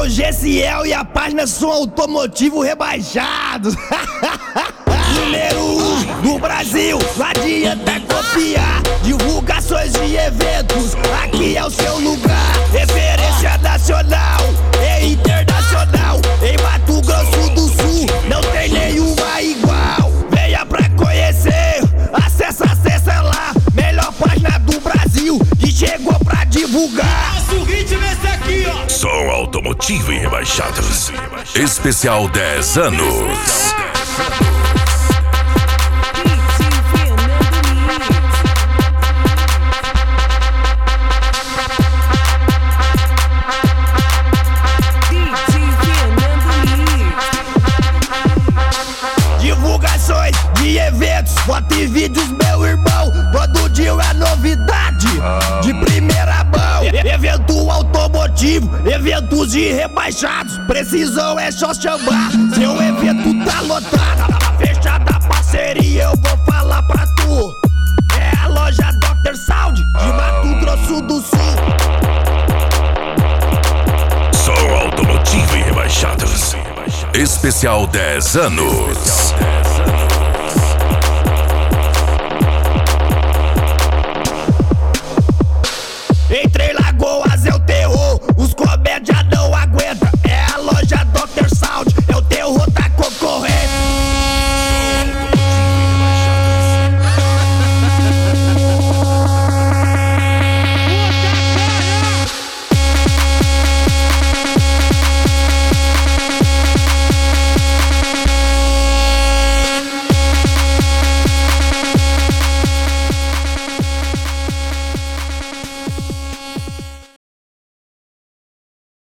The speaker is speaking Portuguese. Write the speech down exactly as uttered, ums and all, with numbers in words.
o Gessiel e a página Som Automotivo Rebaixados. Número um do Brasil, não adianta copiar. Divulgações de eventos, aqui é o seu lugar. Referência nacional e internacional. Em Mato Grosso do Sul, não tem nenhuma igual. Venha pra conhecer, acessa, acessa lá. Melhor página do Brasil que chegou pra divulgar. Nossa, o ritmo é esse aqui, ó. Som Automotivo e Rebaixados. Especial dez anos. Divulgações de eventos, foto e vídeos, meu irmão. Todo dia é novidade, de primeira mão. E- Evento automotivo, eventos de rebaixados. Precisão é só chamar, seu evento tá lotado. Tá fechada a parceria, eu vou falar pra tu. É a loja doutor Sound, de Mato Grosso do Sul. Som Automotivo e Rebaixados. Especial dez anos.